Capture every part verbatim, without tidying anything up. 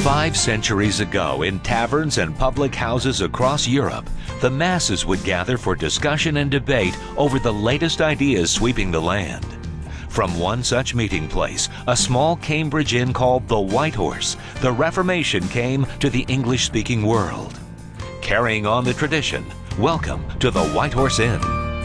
Five centuries ago, in taverns and public houses across Europe, the masses would gather for discussion and debate over the latest ideas sweeping the land. From one such meeting place, a small Cambridge inn called the White Horse, the Reformation came to the English-speaking world. Carrying on the tradition, welcome to the White Horse Inn.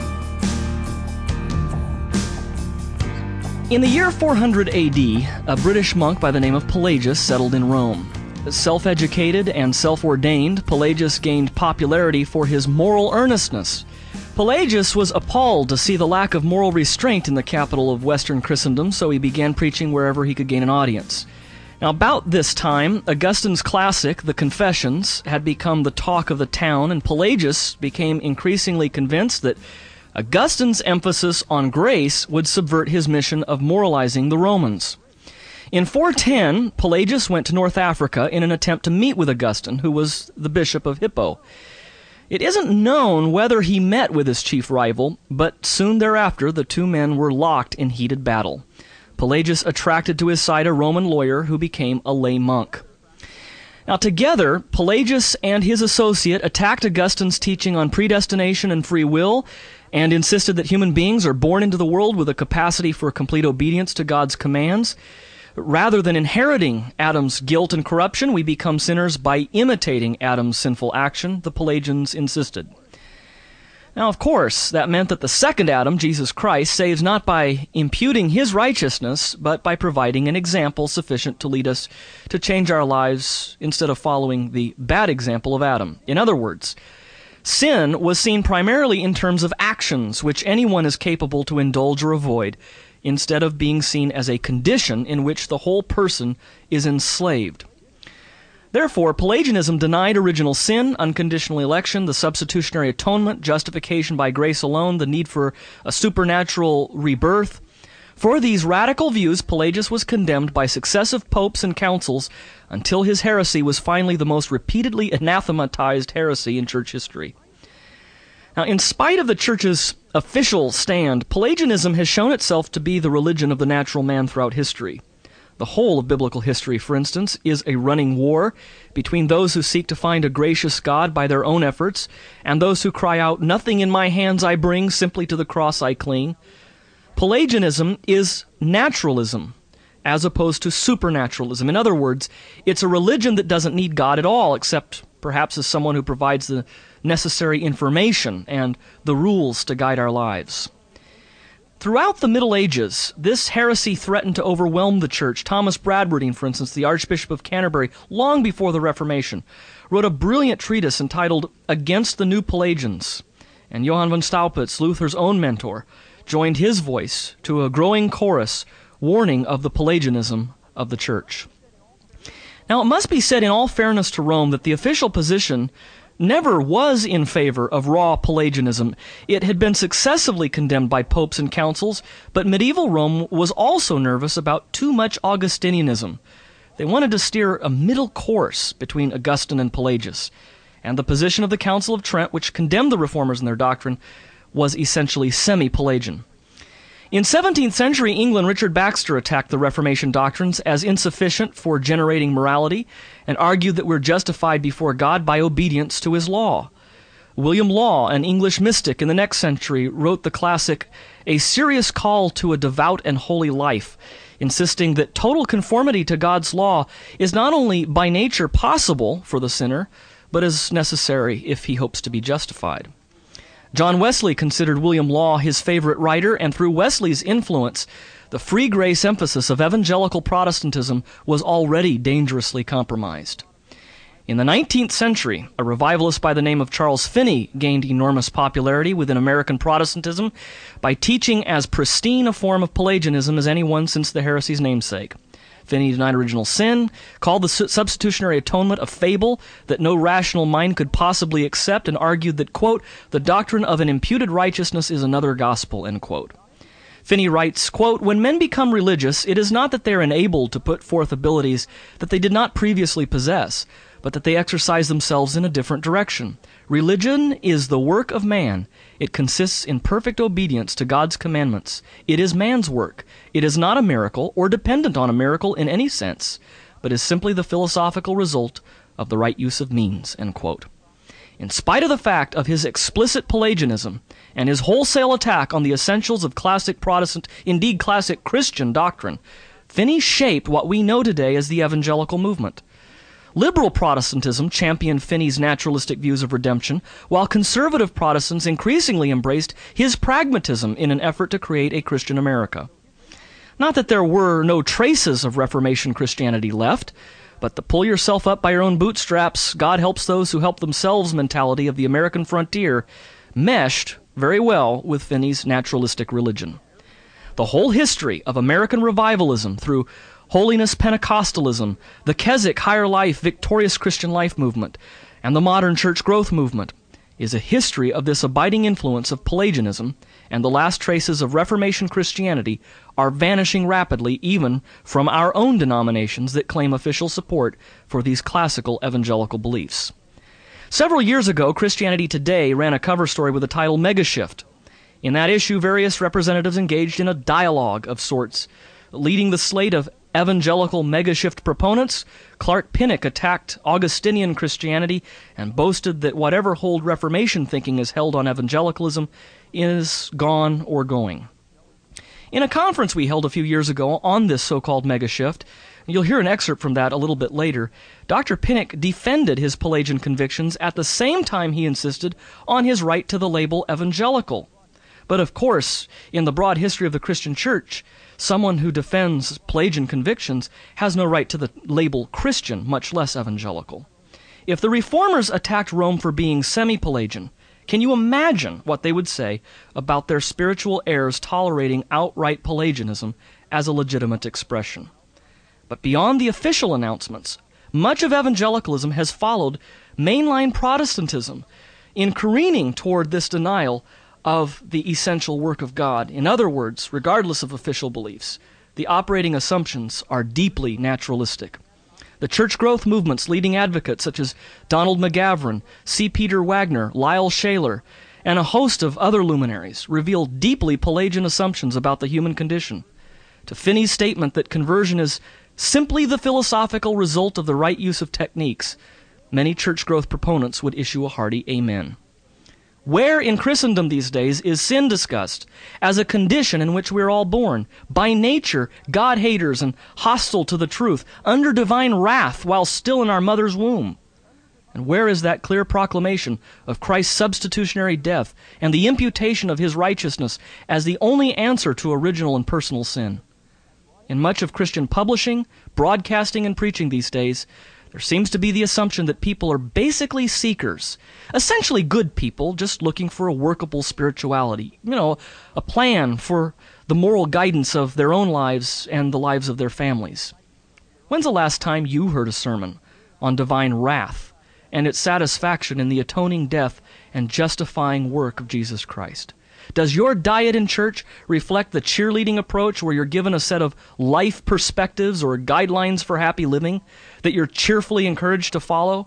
In the year four hundred A D, a British monk by the name of Pelagius settled in Rome. Self-educated and self-ordained, Pelagius gained popularity for his moral earnestness. Pelagius was appalled to see the lack of moral restraint in the capital of Western Christendom, so he began preaching wherever he could gain an audience. Now, about this time, Augustine's classic, The Confessions, had become the talk of the town, and Pelagius became increasingly convinced that Augustine's emphasis on grace would subvert his mission of moralizing the Romans. In four ten, Pelagius went to North Africa in an attempt to meet with Augustine, who was the bishop of Hippo. It isn't known whether he met with his chief rival, but soon thereafter the two men were locked in heated battle. Pelagius attracted to his side a Roman lawyer who became a lay monk. Now together, Pelagius and his associate attacked Augustine's teaching on predestination and free will, and insisted that human beings are born into the world with a capacity for complete obedience to God's commands. Rather than inheriting Adam's guilt and corruption, we become sinners by imitating Adam's sinful action, the Pelagians insisted. Now, of course, that meant that the second Adam, Jesus Christ, saves not by imputing his righteousness, but by providing an example sufficient to lead us to change our lives instead of following the bad example of Adam. In other words, sin was seen primarily in terms of actions which anyone is capable to indulge or avoid, instead of being seen as a condition in which the whole person is enslaved. Therefore, Pelagianism denied original sin, unconditional election, the substitutionary atonement, justification by grace alone, the need for a supernatural rebirth. For these radical views, Pelagius was condemned by successive popes and councils until his heresy was finally the most repeatedly anathematized heresy in church history. Now, in spite of the church's official stand, Pelagianism has shown itself to be the religion of the natural man throughout history. The whole of biblical history, for instance, is a running war between those who seek to find a gracious God by their own efforts and those who cry out, "Nothing in my hands I bring, simply to the cross I cling." Pelagianism is naturalism, as opposed to supernaturalism. In other words, it's a religion that doesn't need God at all, except perhaps as someone who provides the necessary information and the rules to guide our lives. Throughout the Middle Ages, this heresy threatened to overwhelm the church. Thomas Bradwardine, for instance, the Archbishop of Canterbury, long before the Reformation, wrote a brilliant treatise entitled Against the New Pelagians. And Johann von Staupitz, Luther's own mentor, joined his voice to a growing chorus warning of the Pelagianism of the church. Now, it must be said in all fairness to Rome that the official position never was in favor of raw Pelagianism. It had been successively condemned by popes and councils, but medieval Rome was also nervous about too much Augustinianism. They wanted to steer a middle course between Augustine and Pelagius, and the position of the Council of Trent, which condemned the reformers in their doctrine, was essentially semi-Pelagian. In seventeenth century England, Richard Baxter attacked the Reformation doctrines as insufficient for generating morality and argued that we're justified before God by obedience to his law. William Law, an English mystic in the next century, wrote the classic A Serious Call to a Devout and Holy Life, insisting that total conformity to God's law is not only by nature possible for the sinner, but is necessary if he hopes to be justified. John Wesley considered William Law his favorite writer, and through Wesley's influence, the free grace emphasis of evangelical Protestantism was already dangerously compromised. In the nineteenth century, a revivalist by the name of Charles Finney gained enormous popularity within American Protestantism by teaching as pristine a form of Pelagianism as anyone since the heresy's namesake. Finney denied original sin, called the substitutionary atonement a fable that no rational mind could possibly accept, and argued that, quote, the doctrine of an imputed righteousness is another gospel, end quote. Finney writes, quote, when men become religious, it is not that they are enabled to put forth abilities that they did not previously possess, but that they exercise themselves in a different direction. Religion is the work of man. It consists in perfect obedience to God's commandments. It is man's work. It is not a miracle or dependent on a miracle in any sense. but is simply the philosophical result of the right use of means, end quote. In spite of the fact of his explicit Pelagianism and his wholesale attack on the essentials of classic Protestant, indeed classic Christian doctrine, Finney shaped what we know today as the evangelical movement. Liberal Protestantism championed Finney's naturalistic views of redemption, while conservative Protestants increasingly embraced his pragmatism in an effort to create a Christian America. Not that there were no traces of Reformation Christianity left, but the pull yourself up by your own bootstraps, God helps those who help themselves mentality of the American frontier meshed very well with Finney's naturalistic religion. The whole history of American revivalism through Holiness Pentecostalism, the Keswick Higher Life Victorious Christian Life movement, and the modern church growth movement is a history of this abiding influence of Pelagianism, and the last traces of Reformation Christianity are vanishing rapidly even from our own denominations that claim official support for these classical evangelical beliefs. Several years ago, Christianity Today ran a cover story with the title Megashift. In that issue, various representatives engaged in a dialogue of sorts. Leading the slate of evangelical megashift proponents, Clark Pinnock attacked Augustinian Christianity and boasted that whatever hold Reformation thinking is held on evangelicalism is gone or going. In a conference we held a few years ago on this so-called megashift, you'll hear an excerpt from that a little bit later, Doctor Pinnock defended his Pelagian convictions at the same time he insisted on his right to the label evangelical. But of course, in the broad history of the Christian church, someone who defends Pelagian convictions has no right to the label Christian, much less evangelical. If the Reformers attacked Rome for being semi-Pelagian, can you imagine what they would say about their spiritual heirs tolerating outright Pelagianism as a legitimate expression? But beyond the official announcements, much of evangelicalism has followed mainline Protestantism in careening toward this denial of the essential work of God. In other words, regardless of official beliefs, the operating assumptions are deeply naturalistic. The church growth movement's leading advocates such as Donald McGavran, C. Peter Wagner, Lyle Shaler, and a host of other luminaries reveal deeply Pelagian assumptions about the human condition. To Finney's statement that conversion is simply the philosophical result of the right use of techniques, many church growth proponents would issue a hearty amen. Where in Christendom these days is sin discussed as a condition in which we are all born, by nature God-haters and hostile to the truth, under divine wrath while still in our mother's womb? And where is that clear proclamation of Christ's substitutionary death and the imputation of his righteousness as the only answer to original and personal sin? In much of Christian publishing, broadcasting, and preaching these days, there seems to be the assumption that people are basically seekers, essentially good people just looking for a workable spirituality, you know, a plan for the moral guidance of their own lives and the lives of their families. When's the last time you heard a sermon on divine wrath and its satisfaction in the atoning death and justifying work of Jesus Christ? Does your diet in church reflect the cheerleading approach where you're given a set of life perspectives or guidelines for happy living that you're cheerfully encouraged to follow?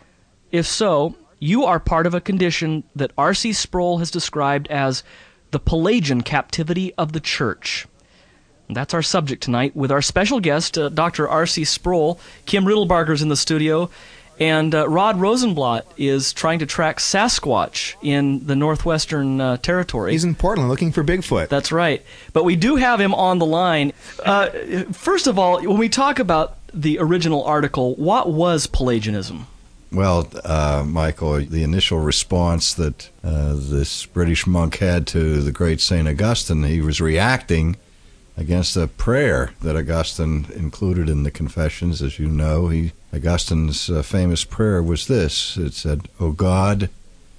If so, you are part of a condition that R C Sproul has described as the Pelagian captivity of the church. And that's our subject tonight with our special guest, uh, Doctor R C Sproul. Kim Riddlebarger's in the studio. And uh, Rod Rosenblatt is trying to track Sasquatch in the Northwestern uh, Territory. He's in Portland looking for Bigfoot. That's right. But we do have him on the line. Uh, first of all, when we talk about the original article, what was Pelagianism? Well, uh, Michael, the initial response that uh, this British monk had to the great Saint Augustine, he was reacting against a prayer that Augustine included in the Confessions. As you know, he Augustine's uh, famous prayer was this. It said, O God,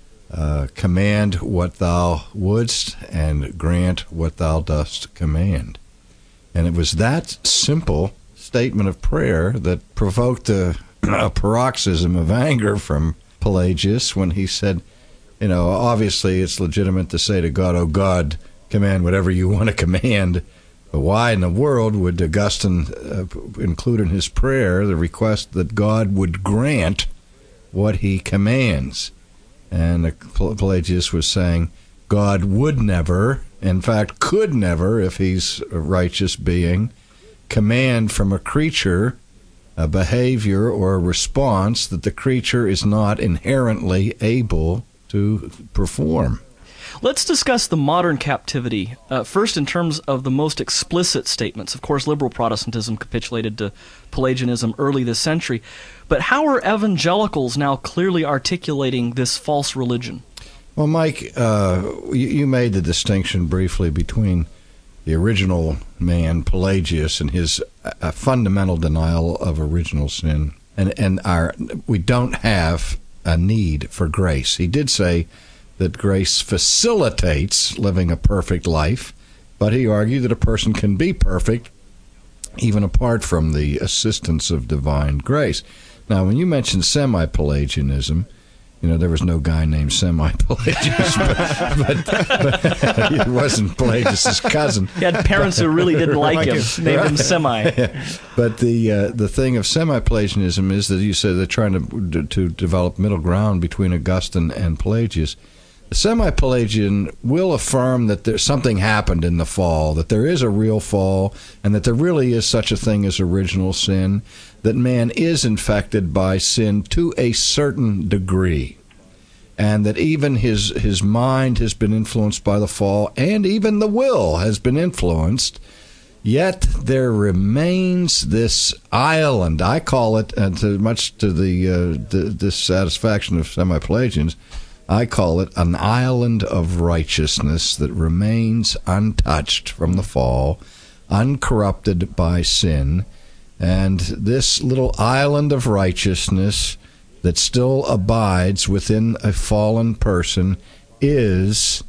uh, command what thou wouldst, and grant what thou dost command. And it was that simple statement of prayer that provoked a, a paroxysm of anger from Pelagius when he said, you know, obviously it's legitimate to say to God, O God, command whatever you want to command. But why in the world would Augustine uh, include in his prayer the request that God would grant what he commands? And uh, Pelagius was saying God would never, in fact could never, if he's a righteous being, command from a creature a behavior or a response that the creature is not inherently able to perform. Let's discuss the modern captivity, uh, first in terms of the most explicit statements. Of course, liberal Protestantism capitulated to Pelagianism early this century. But how are evangelicals now clearly articulating this false religion? Well, Mike, uh, you, you made the distinction briefly between the original man, Pelagius, and his uh, fundamental denial of original sin, and, and our we don't have a need for grace. He did say that grace facilitates living a perfect life, but he argued that a person can be perfect even apart from the assistance of divine grace. Now, when you mentioned semi-Pelagianism, you know, there was no guy named Semi-Pelagius, but, but, but it wasn't Pelagius' cousin. He had parents who really didn't like him, named him Semi. But the uh, the thing of semi-Pelagianism is that you said they're trying to to develop middle ground between Augustine and Pelagius. The semi-Pelagian will affirm that there's something happened in the fall, that there is a real fall, and that there really is such a thing as original sin, that man is infected by sin to a certain degree, and that even his his mind has been influenced by the fall, and even the will has been influenced, yet there remains this island, I call it, and to, much to the, uh, the dissatisfaction of semi-Pelagians, I call it an island of righteousness that remains untouched from the fall, uncorrupted by sin. And this little island of righteousness that still abides within a fallen person is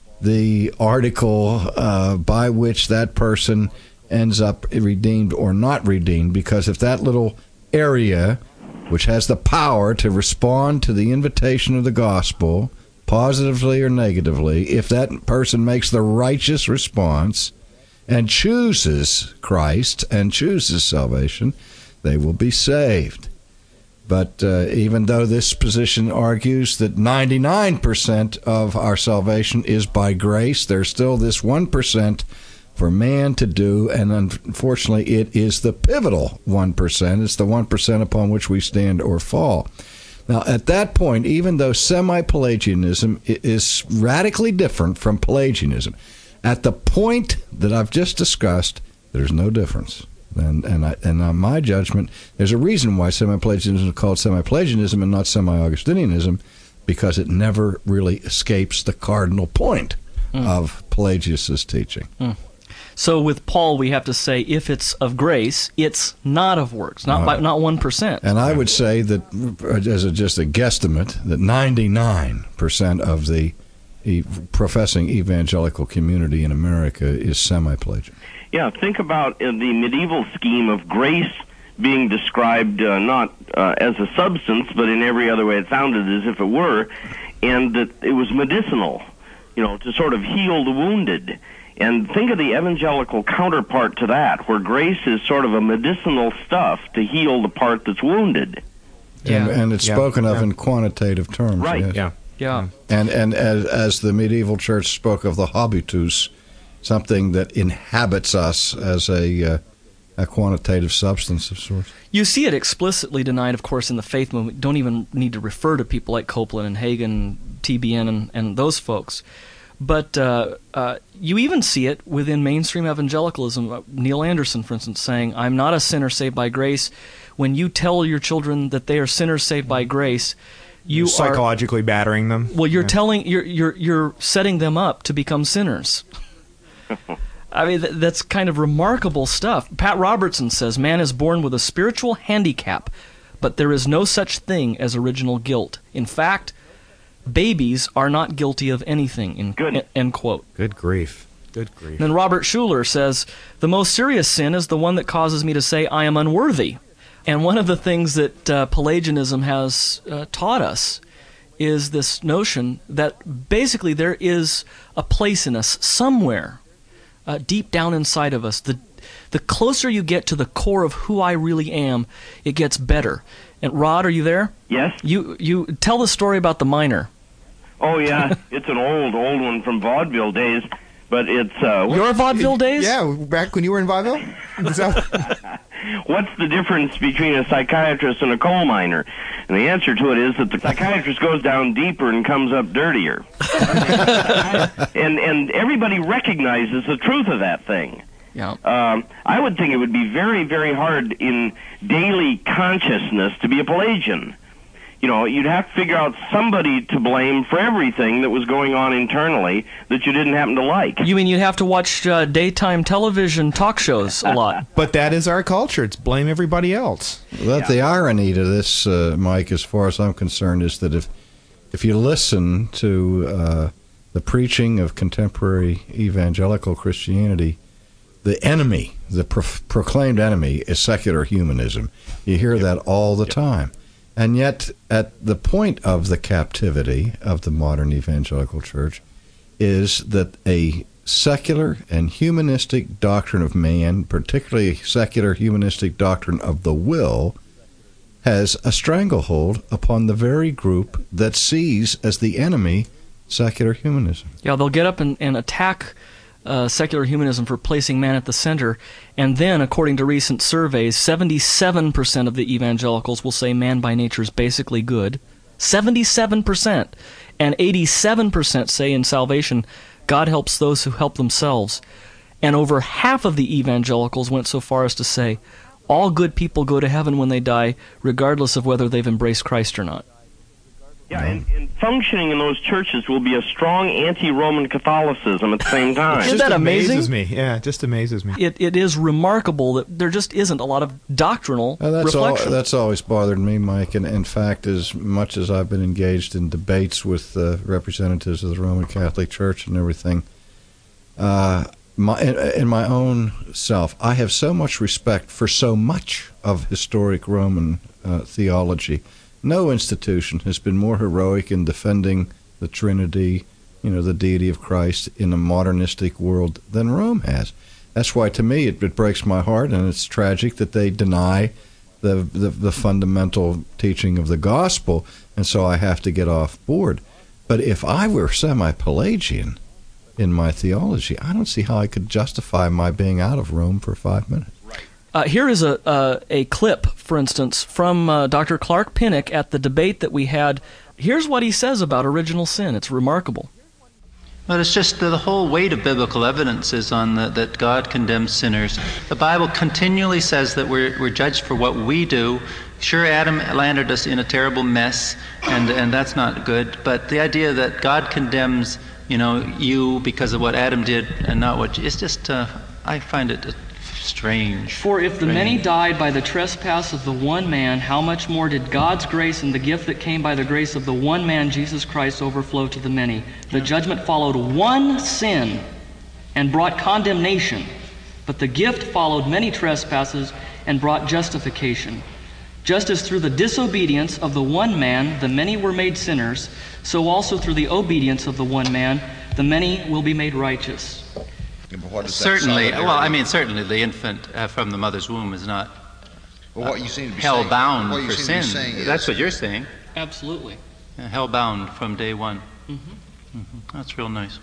the article uh, by which that person ends up redeemed or not redeemed. Because if that little area, which has the power to respond to the invitation of the gospel, positively or negatively, if that person makes the righteous response and chooses Christ and chooses salvation, they will be saved. But uh, even though this position argues that ninety-nine percent of our salvation is by grace, there's still this one percent for man to do, and unfortunately it is the pivotal one percent. It's the one percent upon which we stand or fall. Now, at that point, even though semi-Pelagianism is radically different from Pelagianism, at the point that I've just discussed, there's no difference. And and, I, and on my judgment, there's a reason why semi-Pelagianism is called semi-Pelagianism and not semi-Augustinianism, because it never really escapes the cardinal point mm. of Pelagius' teaching. Mm. So with Paul, we have to say, if it's of grace, it's not of works, not uh, by not one percent. And I would say that, as a, just a guesstimate, that ninety-nine percent of the e- professing evangelical community in America is semi-Pelagian. Yeah, think about uh, the medieval scheme of grace being described uh, not uh, as a substance, but in every other way it sounded as if it were, and that it was medicinal, you know, to sort of heal the wounded. And think of the evangelical counterpart to that, where grace is sort of a medicinal stuff to heal the part that's wounded. Yeah. And, and it's yeah. spoken of yeah. in quantitative terms. Right. Yes. Yeah. Yeah. And and as, as the medieval church spoke of the habitus, something that inhabits us as a uh, a quantitative substance of sorts. You see it explicitly denied, of course, in the faith movement. Don't even need to refer to people like Copeland and Hagen, T B N, and, and those folks. But uh, uh, you even see it within mainstream evangelicalism. Uh, Neil Anderson, for instance, saying, I'm not a sinner saved by grace. When you tell your children that they are sinners saved by grace, you you're are psychologically battering them. Well, you're yeah. telling you're you're you're setting them up to become sinners. I mean, th- that's kind of remarkable stuff. Pat Robertson says, man is born with a spiritual handicap, but there is no such thing as original guilt. In fact, babies are not guilty of anything, in, Good. end quote. Good grief. Good grief. Then Robert Schuller says, the most serious sin is the one that causes me to say I am unworthy. And one of the things that uh, Pelagianism has uh, taught us is this notion that basically there is a place in us somewhere, uh, deep down inside of us. The, the closer you get to the core of who I really am, it gets better. And Rod, are you there? Yes. You you tell the story about the miner. Oh, yeah. It's an old, old one from vaudeville days, but it's... Uh, Your vaudeville days? Yeah, back when you were in vaudeville? Is that... what's the difference between a psychiatrist and a coal miner? And the answer to it is that the psychiatrist goes down deeper and comes up dirtier. and and everybody recognizes the truth of that thing. Yeah. Um, I would think it would be very, very hard in daily consciousness to be a Pelagian. You know, you'd have to figure out somebody to blame for everything that was going on internally that you didn't happen to like. You mean you'd have to watch uh, daytime television talk shows a lot? But that is our culture. It's blame everybody else. Well, yeah. The irony to this, uh, Mike, as far as I'm concerned, is that if if you listen to uh, the preaching of contemporary evangelical Christianity, the enemy, the pro- proclaimed enemy, is secular humanism. You hear that all the time. And yet, at the point of the captivity of the modern evangelical church is that a secular and humanistic doctrine of man, particularly a secular humanistic doctrine of the will, has a stranglehold upon the very group that sees as the enemy secular humanism. Yeah, they'll get up and, and attack Uh, secular humanism for placing man at the center, and then, according to recent surveys, seventy-seven percent of the evangelicals will say man by nature is basically good. seventy-seven percent. And eighty-seven percent say in salvation, God helps those who help themselves. And over half of the evangelicals went so far as to say, all good people go to heaven when they die, regardless of whether they've embraced Christ or not. Yeah, and, and functioning in those churches will be a strong anti-Roman Catholicism at the same time. Isn't that amazing? It amazes me. Yeah, it just amazes me. It It is remarkable that there just isn't a lot of doctrinal uh, that's reflection. All, that's always bothered me, Mike. And in fact, as much as I've been engaged in debates with uh, representatives of the Roman Catholic Church and everything, uh, my, in, in my own self, I have so much respect for so much of historic Roman uh, theology. No institution has been more heroic in defending the Trinity, you know, the deity of Christ in a modernistic world than Rome has. That's why, to me, it, it breaks my heart, and it's tragic that they deny the, the the fundamental teaching of the gospel, and so I have to get off board. But if I were semi-Pelagian in my theology, I don't see how I could justify my being out of Rome for five minutes. Uh, here is a uh, a clip, for instance, from uh, Doctor Clark Pinnock at the debate that we had. Here's what he says about original sin. It's remarkable. But it's just the, the whole weight of biblical evidence is on the, that God condemns sinners. The Bible continually says that we're we're judged for what we do. Sure, Adam landed us in a terrible mess, and and that's not good. But the idea that God condemns, you know, you because of what Adam did and not what it's just uh, I find it strange. For if the strange. many died by the trespass of the one man, how much more did God's grace and the gift that came by the grace of the one man, Jesus Christ, overflow to the many? The judgment followed one sin and brought condemnation, but the gift followed many trespasses and brought justification. Just as through the disobedience of the one man the many were made sinners, so also through the obedience of the one man the many will be made righteous. Certainly, well, I mean, certainly the infant uh, from the mother's womb is not well, what you seem to be hell saying, bound what you for seem to sin. be saying is, that's what you're saying. Absolutely. Uh, hell bound from day one. Mm-hmm. Mm-hmm. That's real nice.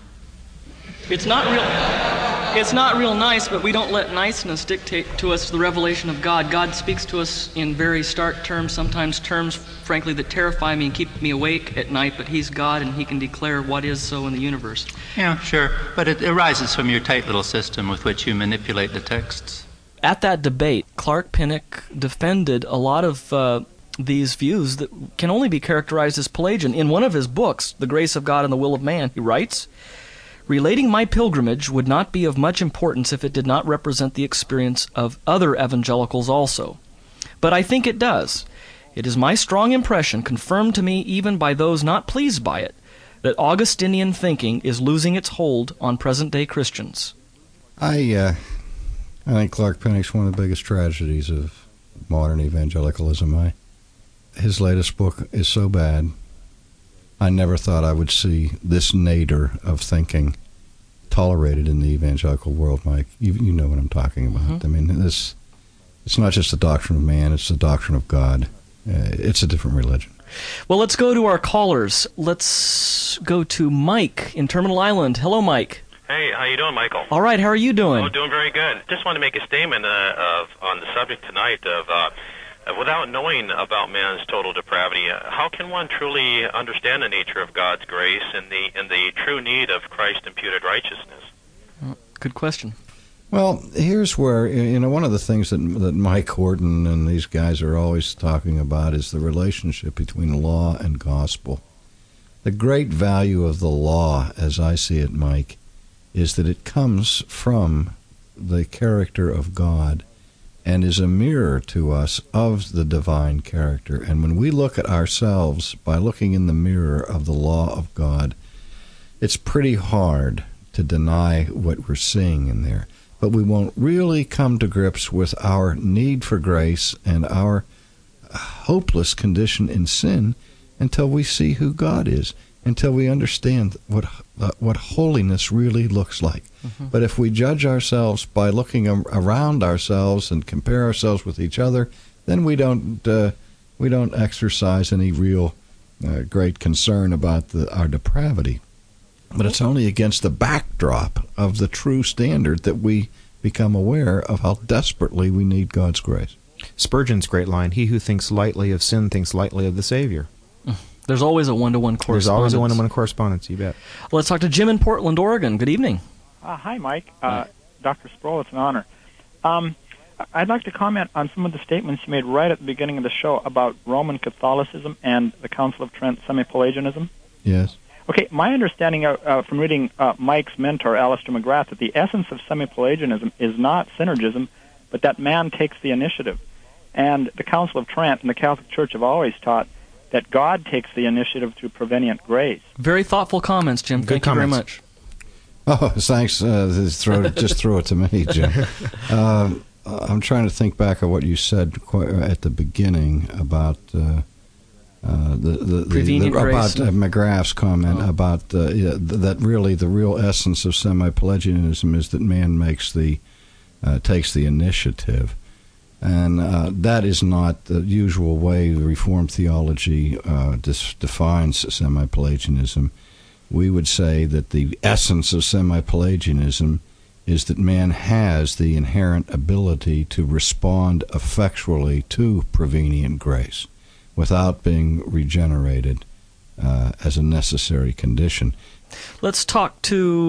It's not real. It's not real nice, but we don't let niceness dictate to us the revelation of God. God speaks to us in very stark terms, sometimes terms, frankly, that terrify me and keep me awake at night, but He's God and He can declare what is so in the universe. Yeah, sure. But it arises from your tight little system with which you manipulate the texts. At that debate, Clark Pinnock defended a lot of uh, these views that can only be characterized as Pelagian. In one of his books, The Grace of God and the Will of Man, he writes, "Relating my pilgrimage would not be of much importance if it did not represent the experience of other evangelicals also. But I think it does. It is my strong impression, confirmed to me even by those not pleased by it, that Augustinian thinking is losing its hold on present-day Christians." I, uh, I think Clark Pinnock's one of the biggest tragedies of modern evangelicalism. I, his latest book is so bad. I never thought I would see this nadir of thinking tolerated in the evangelical world, Mike. You, you know what I'm talking about. Mm-hmm. I mean, this it's not just the doctrine of man, it's the doctrine of God. Uh, it's a different religion. Well, let's go to our callers. Let's go to Mike in Terminal Island. Hello, Mike. Hey, how you doing, Michael? All right, how are you doing? Oh, doing very good. Just want to make a statement uh, of on the subject tonight of uh, without knowing about man's total depravity, uh, how can one truly understand the nature of God's grace and the and the true need of Christ's imputed righteousness? Well, good question. Well, here's where, you know, one of the things that that Mike Horton and these guys are always talking about is the relationship between law and gospel. The great value of the law, as I see it, Mike, is that it comes from the character of God and is a mirror to us of the divine character. And when we look at ourselves by looking in the mirror of the law of God, it's pretty hard to deny what we're seeing in there. But we won't really come to grips with our need for grace and our hopeless condition in sin until we see who God is, until we understand what uh, what holiness really looks like. Mm-hmm. But if we judge ourselves by looking am- around ourselves and compare ourselves with each other, then we don't uh, we don't exercise any real uh, great concern about the, our depravity. But it's only against the backdrop of the true standard that we become aware of how desperately we need God's grace. Spurgeon's great line, he who thinks lightly of sin thinks lightly of the Savior. There's always a one-to-one correspondence. There's always a one-to-one correspondence, you bet. Let's talk to Jim in Portland, Oregon. Good evening. Uh, hi, Mike. Uh, Doctor Sproul, it's an honor. Um, I'd like to comment on some of the statements you made right at the beginning of the show about Roman Catholicism and the Council of Trent semi-Pelagianism. Yes. Okay, my understanding uh, uh, from reading uh, Mike's mentor, Alistair McGrath, that the essence of semi-Pelagianism is not synergism, but that man takes the initiative. And the Council of Trent and the Catholic Church have always taught that God takes the initiative through prevenient grace. Very thoughtful comments, Jim. Good Thank comments. you very much. Oh, thanks. Uh, just, throw it, just throw it to me, Jim. Uh, I'm trying to think back of what you said quite at the beginning about uh, uh, the, the, the, the about uh, McGrath's comment oh. about uh, yeah, that really the real essence of semi-Pelagianism is that man makes the uh, takes the initiative. And uh, that is not the usual way Reformed theology uh, dis- defines semi-Pelagianism. We would say that the essence of semi-Pelagianism is that man has the inherent ability to respond effectually to prevenient grace without being regenerated uh, as a necessary condition. Let's talk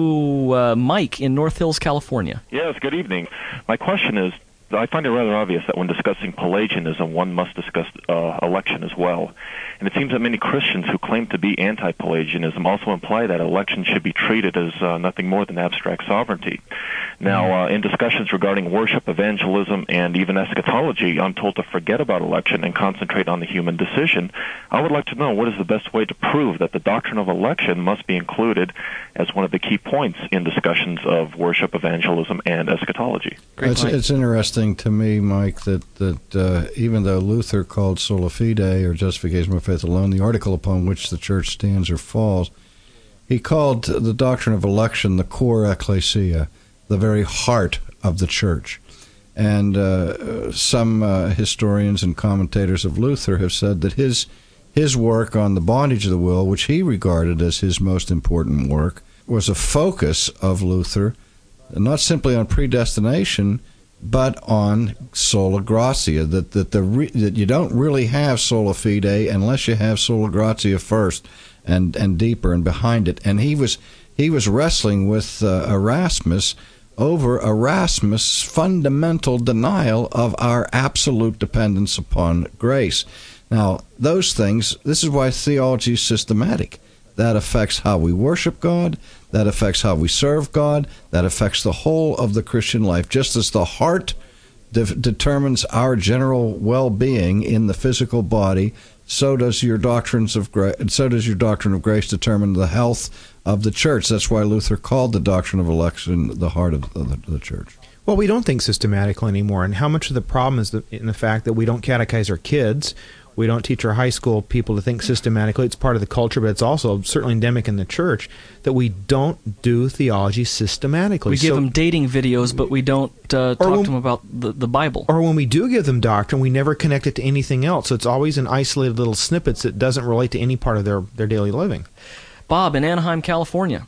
to uh, Mike in North Hills, California. Yes, good evening. My question is, I find it rather obvious that when discussing Pelagianism, one must discuss uh, election as well. And it seems that many Christians who claim to be anti-Pelagianism also imply that election should be treated as uh, nothing more than abstract sovereignty. Now, uh, in discussions regarding worship, evangelism, and even eschatology, I'm told to forget about election and concentrate on the human decision. I would like to know what is the best way to prove that the doctrine of election must be included as one of the key points in discussions of worship, evangelism, and eschatology. Great it's, point. it's interesting to me, Mike, that, that uh, even though Luther called sola fide, or justification by faith alone, the article upon which the church stands or falls, he called the doctrine of election the core ecclesia, the very heart of the church. And uh, some uh, historians and commentators of Luther have said that his his work on the bondage of the will, which he regarded as his most important work, was a focus of Luther, not simply on predestination, but on sola gratia, that that the re, that you don't really have sola fide unless you have sola gratia first, and and deeper and behind it. And he was he was wrestling with uh, Erasmus over Erasmus' fundamental denial of our absolute dependence upon grace. Now, those things, this is why theology is systematic. That affects how we worship God, that affects how we serve God, that affects the whole of the Christian life. Just as the heart de- determines our general well-being in the physical body, so does your doctrines of gra- so does your doctrine of grace determine the health of the church. That's why Luther called the doctrine of election the heart of the, the church. Well, we don't think systematically anymore, and how much of the problem is the, in the fact that we don't catechize our kids, we don't teach our high school people to think systematically. It's part of the culture, but it's also certainly endemic in the church that we don't do theology systematically. We give so, them dating videos, but we don't uh, talk when, to them about the, the Bible. Or when we do give them doctrine, we never connect it to anything else. So it's always in isolated little snippets that doesn't relate to any part of their, their daily living. Bob in Anaheim, California.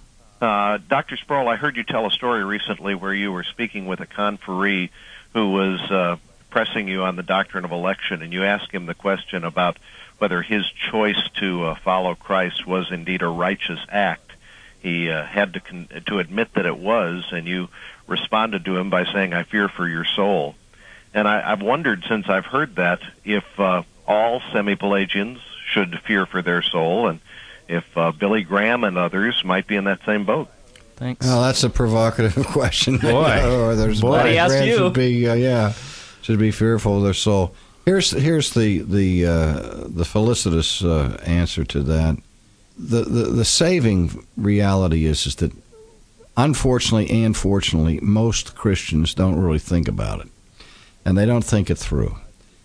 Uh, Doctor Sproul, I heard you tell a story recently where you were speaking with a conferee who was uh, pressing you on the doctrine of election, and you asked him the question about whether his choice to uh, follow Christ was indeed a righteous act. He uh, had to con- to admit that it was, and you responded to him by saying, "I fear for your soul." And I, I've wondered, since I've heard that, if uh, all semi-Pelagians should fear for their soul, and if uh, Billy Graham and others might be in that same boat. Thanks. Well, that's a provocative question. Boy. or there's Boy, he asked you. Should be, uh, yeah, should be fearful of their soul. Here's here's the the uh, the felicitous uh, answer to that. The, the the saving reality is is that, unfortunately and fortunately, most Christians don't really think about it, and they don't think it through.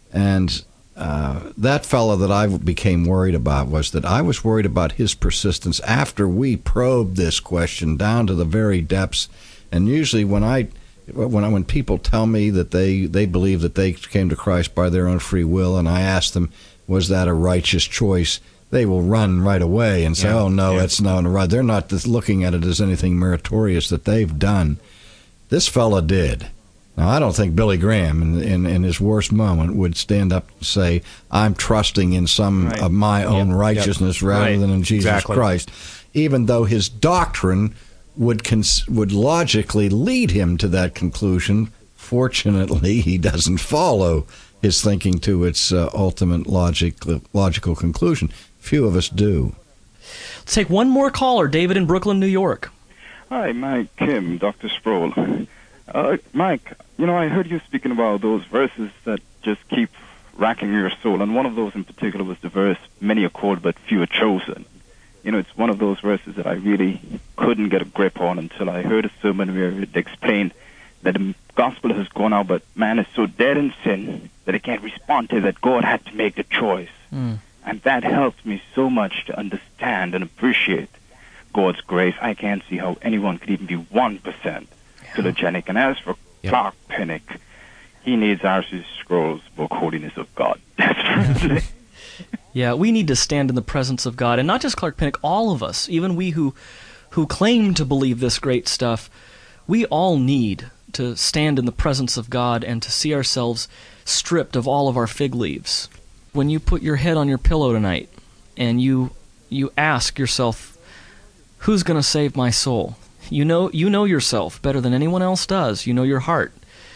And uh, that fellow that I became worried about was that I was worried about his persistence after we probed this question down to the very depths. And usually when I when I, when people tell me that they, they believe that they came to Christ by their own free will, and I ask them, was that a righteous choice, they will run right away and say, yeah, oh, no, yeah. it's not right. They're not just looking at it as anything meritorious that they've done. This fella did. Now, I don't think Billy Graham, in, in, in his worst moment, would stand up and say, I'm trusting in some right. of my own yep. righteousness yep. rather right. than in Jesus exactly. Christ, even though his doctrine would cons- would logically lead him to that conclusion. Fortunately, he doesn't follow his thinking to its uh, ultimate logic, logical conclusion. Few of us do. Let's take one more caller, David in Brooklyn, New York. Hi, Mike Kim, Doctor Sproul. Uh, Mike, you know, I heard you speaking about those verses that just keep racking your soul, and one of those in particular was the verse, many are called but few are chosen. You know, it's one of those verses that I really couldn't get a grip on until I heard a sermon where it explained that the gospel has gone out, but man is so dead in sin that it can't respond to that God had to make the choice. Mm. And that helped me so much to understand and appreciate God's grace. I can't see how anyone could even be one percent philogenic. And as for yep. Clark Pinnock, he needs R C Sproul's book, Holiness of God. Definitely. Yeah, we need to stand in the presence of God. And not just Clark Pinnock, all of us, even we who who claim to believe this great stuff, we all need to stand in the presence of God and to see ourselves stripped of all of our fig leaves. When you put your head on your pillow tonight and you you ask yourself, who's going to save my soul? You know you know yourself better than anyone else does. You know your heart.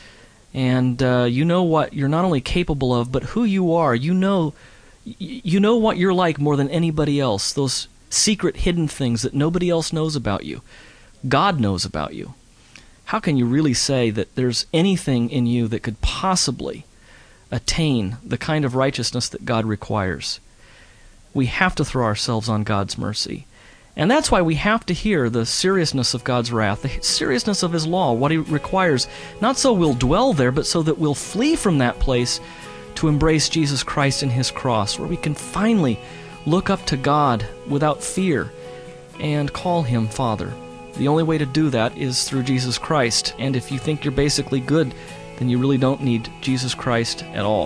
And uh, you know what you're not only capable of, but who you are. You know you know what you're like more than anybody else. Those secret hidden things that nobody else knows about you. God knows about you. How can you really say that there's anything in you that could possibly attain the kind of righteousness that God requires? We have to throw ourselves on God's mercy. And that's why we have to hear the seriousness of God's wrath, the seriousness of His law, what He requires, not so we'll dwell there, but so that we'll flee from that place to embrace Jesus Christ and His cross, where we can finally look up to God without fear and call Him Father. The only way to do that is through Jesus Christ. And if you think you're basically good, then you really don't need Jesus Christ at all.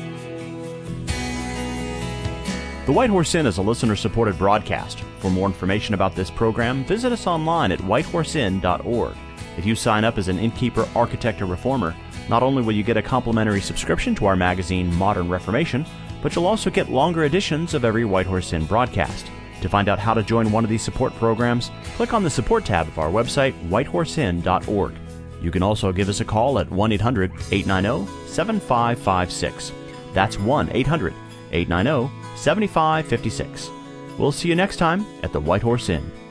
The White Horse Inn is a listener-supported broadcast. For more information about this program, visit us online at white horse inn dot org. If you sign up as an innkeeper, architect, or reformer, not only will you get a complimentary subscription to our magazine, Modern Reformation, but you'll also get longer editions of every White Horse Inn broadcast. To find out how to join one of these support programs, click on the support tab of our website, white horse inn dot org. You can also give us a call at one eight hundred, eight nine zero, seven five five six. That's one eight hundred, eight nine zero, seven five five six. We'll see you next time at the White Horse Inn.